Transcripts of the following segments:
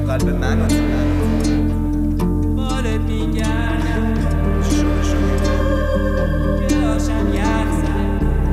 قلب من بالت میگردم که آشم یخ زد.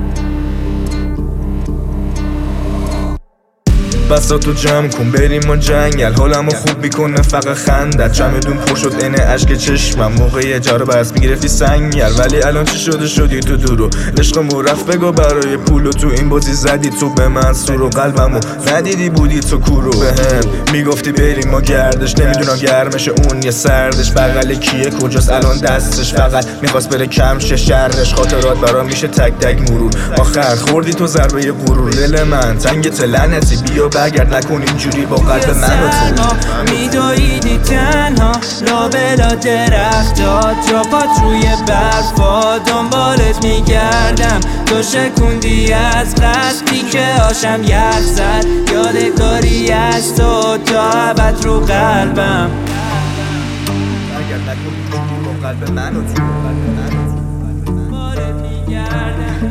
بساتو جمع کن بریم و جنگل، حالمو خوب میکنه فقط خندت. چمدون پر شد عین اشک چشمم، موقع اجاره بس میگرفتی سنگل. ولی الان چی شده شدی تو دورو، عشقمو رفت بگو برای پولو. تو این بازی زدی تو به من سور و قلبمو ندیدی بودی تو کورو. بهم میگفتی بریم ما گردش، نمیدونم گرمش اون یه سردش. بغل کیه کجاست الان دستش، فقط میخواست بره کم شه شرش. خاطرات برا میشه تک تک مرور، آخر خوردی تو ضربه غرور. دل من تنگ لعنتی، بیا برگرد نکن اینجوری با قلب من و تو. میدویدی تنها لابلا درختات، جاپات روی برفا دنبالت میگردم. تو شکوندی از قصدی که آشم یخ زد. یادگاری از تو تا ابد رو قلبم. برگرد نکن اینجوری با قلب من و تو. دنبالت میگردم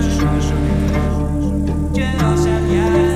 که آشم یخ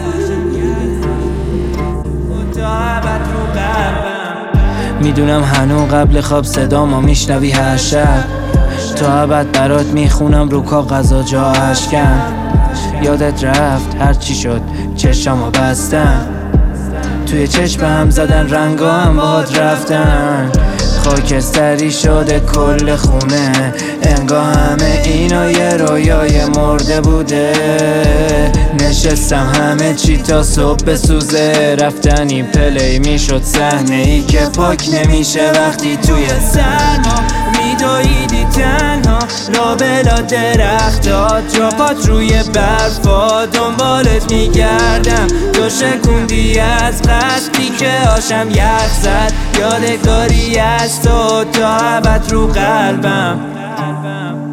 میدونم هنو قبل خواب صدا ما میشنوی هر شب. تا ابد برات میخونم رو کاغذا جا اشکم. یادت رفت هر چی شد چشمو بستم، توی چشم هم زدن رنگا هم باهات رفتن. خاکستری شده کل خونه، انگار همه اینا یه رویای مرده بوده. نشستم همه چی تا صبح بسوزه، رفتنی پلی میشد صحنه ای که پاک نمیشه وقتی توی سرما میدویدی تنها لابلا درختات، جاپات روی برفا دنبالت میگردم. تو شکوندی از قصدی که آشم یخ زد. یادگاری از تو تا ابد رو قلبم.